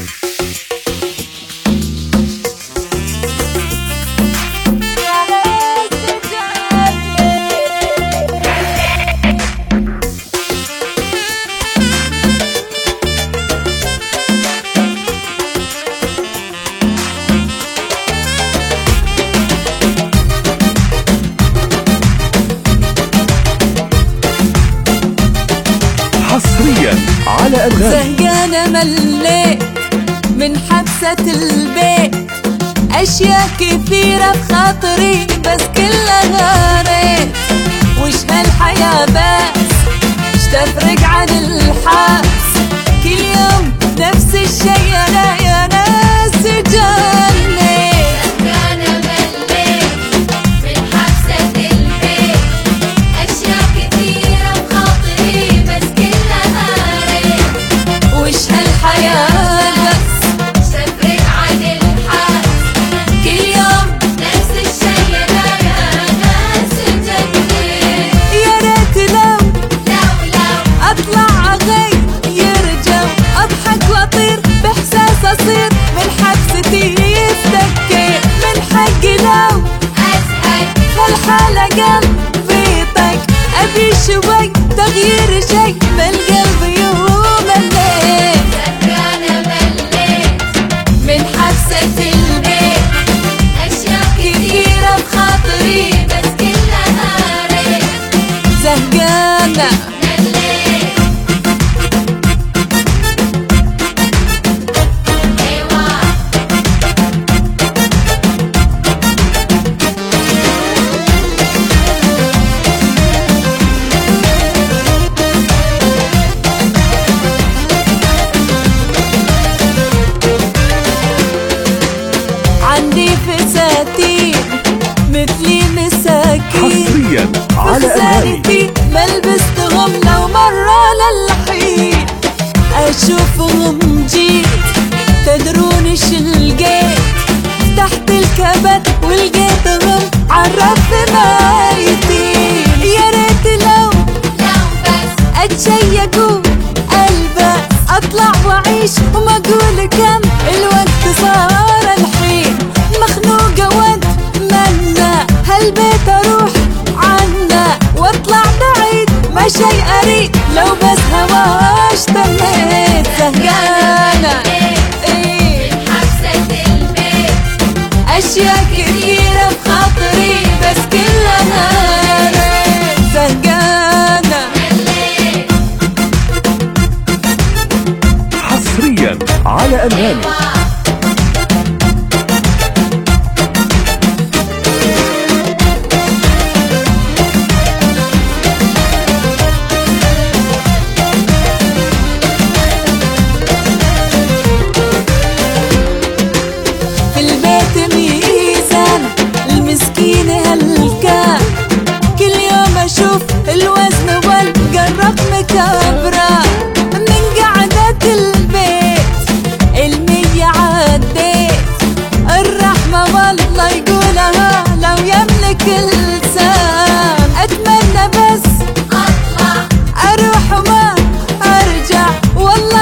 حصريا على أنغامي. زهقانة مليت من حبسة البيت، أشياء كثيرة بخاطري بس كلها غارت. وش هالحياة بس اش تفرق عن الحاس، كل يوم نفس الشي أنا يا ناس جاني. زهقانة مليت من حبسة البيت، أشياء كثيرة بخاطري بس كلها غارت. وش هالحياة بس تفرق عن الحاس، كل يوم نفس الشي أنا يا ناس جنين. يا ريت لو أطلع أغير جو، أضحك وأطير بإحساس أصير من حبستي يفتكي. من حقي لو أسأل هالحالة قلبي طق، أبي شوي تغيير شي بالقلب يوم الليل. زهقانة مليت من حبسة البيت، أشياء كثيرة بخاطري بس كلها غارت. زهقانة مليت أيوة عندي فساتين مثلي مساكين، حصريا على أنغامي. خسارتي ما لبستهم لو مرة للحين. أشوفهم جيت تدرون ش لقيت، تحت الكبت ولقيتهم عالرف مايتين. يا ريت لو بس أتشيك وألبس، أطلع وأعيش وما أقول كم الوقت صار الحين. مخنوقة وأتمنى هالبيت أروح عنه وأطلع بعيد، ما شي أريد لو بس هواش تميت. زهقانة إيه من حبسة البيت، أشياء كثيرة بخاطري بس كلها غارت. زهقانة مليت حصريا على أنغامي. أيوة في البيت ميزان المسكين هالكان، كل يوم أشوف الوزن والقى الرقم كبرة. من قعدة البيت المية عديت، الرحمة والله يقولها لو يملك اللسان. أتمنى بس أطلع أروح وما أرجع والله